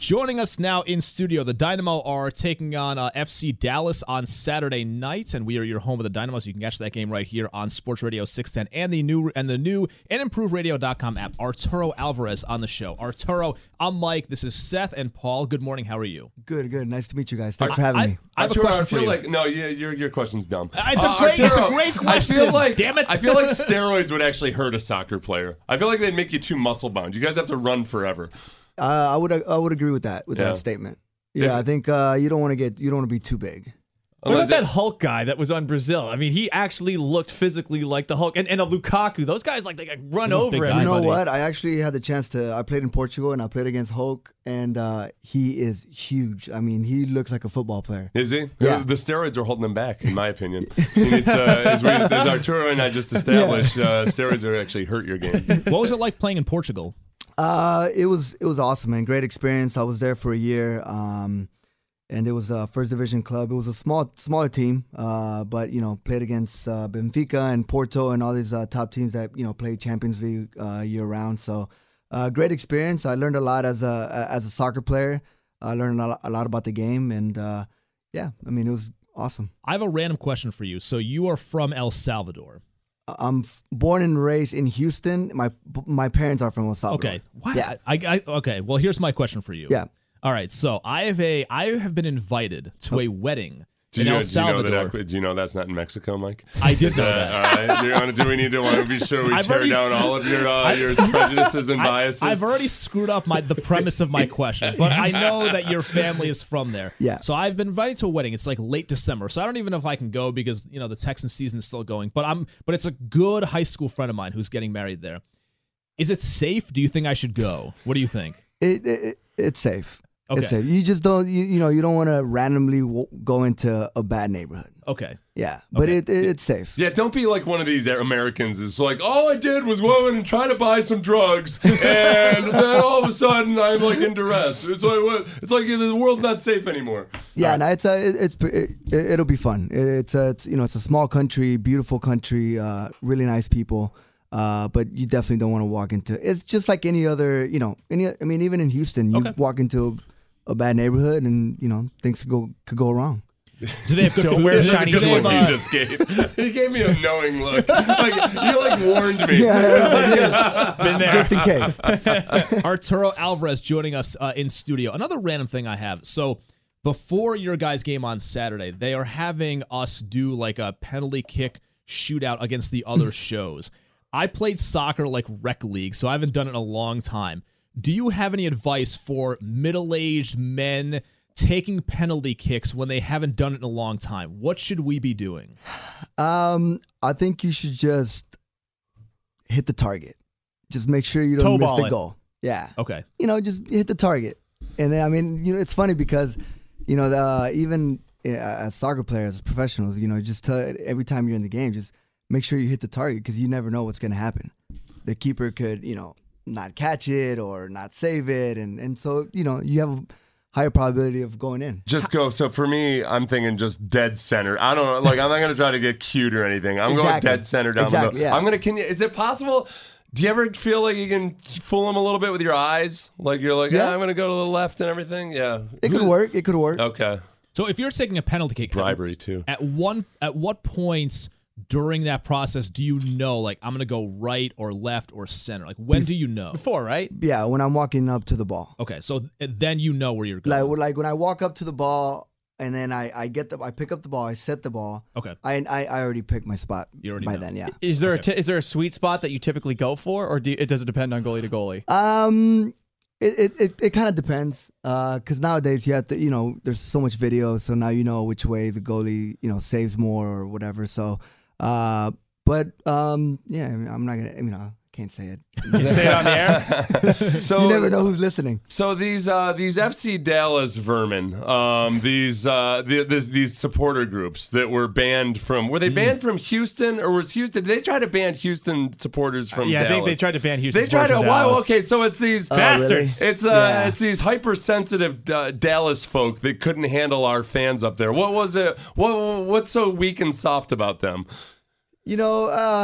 Joining us now in studio, the Dynamo are taking on FC Dallas on Saturday night, and we are your home of the Dynamo, so you can catch that game right here on Sports Radio 610 and the new and improved radio.com app. Arturo Alvarez on the show. Arturo, I'm Mike. This is Seth and Paul. Good morning. How are you? Good. Nice to meet you guys. Thanks for having me. I have a question for you. Your question's dumb. It's a great question. Damn it. I feel like steroids would actually hurt a soccer player. I feel like they'd make you too muscle bound. You guys have to run forever. I would agree with that statement. Yeah, I think you don't want to be too big. What about that Hulk guy that was on Brazil? I mean, he actually looked physically like the Hulk. And a Lukaku, those guys they run over everybody. You know what? I actually had the chance I played in Portugal and I played against Hulk, and he is huge. I mean, he looks like a football player. Is he? Yeah. The steroids are holding him back, in my opinion. It's, as Arturo and I just established, steroids are actually hurt your game. What was it like playing in Portugal? It was awesome, man. Great experience. I was there for a year. And it was a first division club. It was a smaller team, but played against Benfica and Porto and all these top teams that play Champions League year round. So great experience. I learned a lot as a soccer player. I learned a lot about the game, and it was awesome. I have a random question for you. So you are from El Salvador. I'm born and raised in Houston. My parents are from El Salvador. Okay. What? Yeah. Okay. Well, here's my question for you. Yeah. All right, so I have been invited to a wedding in El Salvador. Do you know that's not in Mexico, Mike? I did know that. All right. Do we need to be sure we tear down all of your prejudices and biases? I've already screwed up the premise of my question, but I know that your family is from there. Yeah. So I've been invited to a wedding. It's like late December, so I don't even know if I can go because the Texan season is still going. But it's a good high school friend of mine who's getting married there. Is it safe? Do you think I should go? What do you think? It's safe. Okay. It's safe. You just don't you don't want to randomly go into a bad neighborhood. Okay. Yeah, but it's safe. Yeah, don't be like one of these Americans. It's like, all I did was go in and try to buy some drugs, and then all of a sudden I'm like in duress. It's like the world's not safe anymore. Yeah, right. No, it'll be fun. It's a small country, beautiful country, really nice people. But you definitely don't want to walk into. It's just like any other, even in Houston, you walk into a bad neighborhood, and things could go wrong. Do they have good food? Wear shiny Good look you just gave. He gave me a knowing look. You warned me. Yeah, Been there. just in case. Arturo Alvarez joining us in studio. Another random thing I have. So before your guys' game on Saturday, they are having us do like a penalty kick shootout against the other shows. I played soccer like rec league, so I haven't done it in a long time. Do you have any advice for middle-aged men taking penalty kicks when they haven't done it in a long time? What should we be doing? I think you should just hit the target. Just make sure you don't miss the goal. Yeah. Okay. Just hit the target. And then, it's funny because, even as soccer players, as professionals, just every time you're in the game, just make sure you hit the target because you never know what's going to happen. The keeper could, not catch it or not save it. And so, you have a higher probability of going in. Just go. So for me, I'm thinking just dead center. I don't know. I'm not going to try to get cute or anything. I'm going dead center down the middle. Yeah. Is it possible? Do you ever feel like you can fool them a little bit with your eyes? Like you're like, I'm going to go to the left and everything? Yeah. It could work. Okay. So if you're taking a penalty kick, bribery too. At what points during that process do you know, like, I'm going to go right or left or center? Like, when do you know? Before, right? Yeah, when I'm walking up to the ball. Okay, so then you know where you're going. Like when I walk up to the ball and then I pick up the ball, I set the ball. Okay. I already picked my spot by then, yeah. Is there a sweet spot that you typically go for, or does it depend on goalie to goalie? It kind of depends, because nowadays you have to, there's so much video, so now you know which way the goalie, saves more or whatever. So, I'm not gonna, can't say it. You say it on the air. So you never know who's listening. So these FC Dallas vermin, these supporter groups that were banned from, were they banned from Houston, or was Houston? Did they try to ban Houston supporters from? Yeah, Dallas? I think they tried to ban Houston. They tried to. Wow. Okay, so it's these bastards. Really? It's these hypersensitive Dallas folk that couldn't handle our fans up there. What was it? What's so weak and soft about them?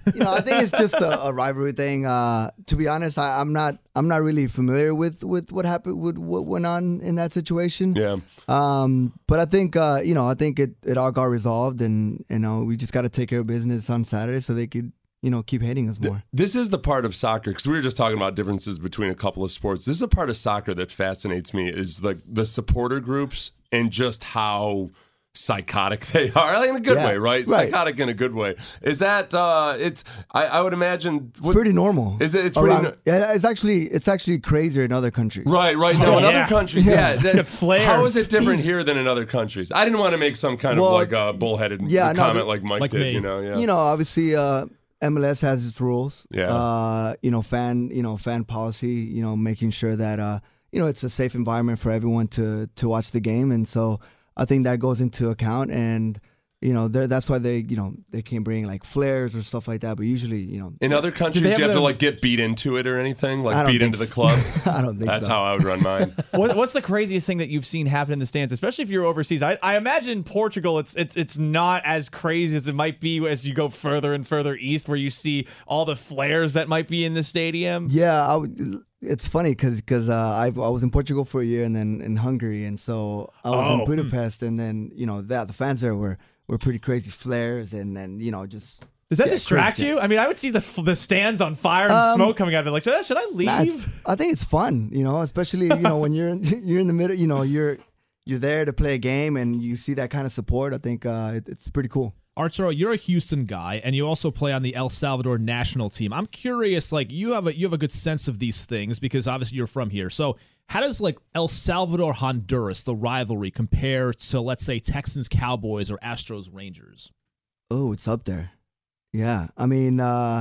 I think it's just a rivalry thing. To be honest, I'm not really familiar with what happened, with what went on in that situation. Yeah. But I think I think it all got resolved, and we just got to take care of business on Saturday so they could keep hating us more. This is the part of soccer, because we were just talking about differences between a couple of sports. This is a part of soccer that fascinates me, is like the supporter groups and just how psychotic they are, like in a good way, right? Psychotic in a good way. Is that I would imagine it's pretty normal. Is it? It's pretty. Yeah, it's actually crazier in other countries. Right. No, in other countries, The flares. How is it different here than in other countries? I didn't want to make some kind of like a bullheaded comment like Mike did. Me. Obviously, MLS has its rules. Yeah. Fan policy. Making sure that it's a safe environment for everyone to watch the game, and so I think that goes into account, and that's why they can't bring like flares or stuff like that. But usually, in other countries, do you have to like get beat into it or anything, like beat into the club? I don't think that's so. how I would run mine. What's the craziest thing that you've seen happen in the stands, especially if you're overseas? I imagine Portugal, it's not as crazy as it might be as you go further and further east, where you see all the flares that might be in the stadium. Yeah, it's funny because I was in Portugal for a year and then in Hungary, and so I was in Budapest, and then the fans there were pretty crazy, flares and just. Does that distract you? I mean, I would see the stands on fire and smoke coming out of it. Like, should I leave? I think it's fun, especially when you're in the middle, you're there to play a game and you see that kind of support. I think it's pretty cool. Arturo, you're a Houston guy, and you also play on the El Salvador national team. I'm curious, like you have a good sense of these things because obviously you're from here. So how does like El Salvador Honduras, the rivalry, compare to, let's say, Texans Cowboys or Astros Rangers? Oh, it's up there. Yeah, I mean,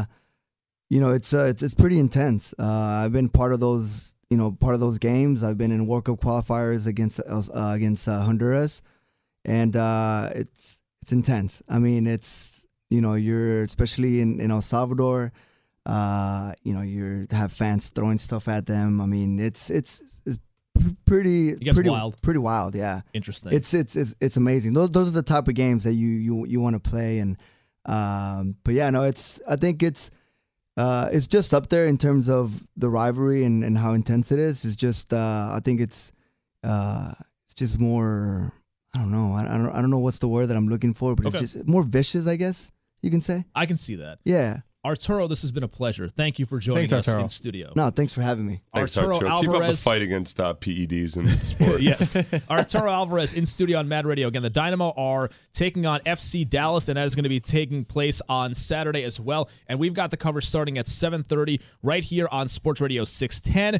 it's pretty intense. I've been part of those games. I've been in World Cup qualifiers against Honduras, and it's intense. I mean, it's you're especially in El Salvador. You have fans throwing stuff at them. I mean, it's pretty wild. Pretty wild, yeah. Interesting. It's amazing. Those are the type of games that you want to play, and but yeah, no, I think it's just up there in terms of the rivalry and how intense it is. It's just I think it's just more. I don't know. I don't know what's the word that I'm looking for, but it's just more vicious, I guess you can say. I can see that. Yeah. Arturo, this has been a pleasure. Thank you for joining us in studio. No, thanks for having me. Thanks, Arturo Alvarez. Keep up the fight against PEDs and sport. Yes. Arturo Alvarez in studio on Mad Radio. Again, the Dynamo are taking on FC Dallas, and that is going to be taking place on Saturday as well. And we've got the cover starting at 7:30 right here on Sports Radio 610.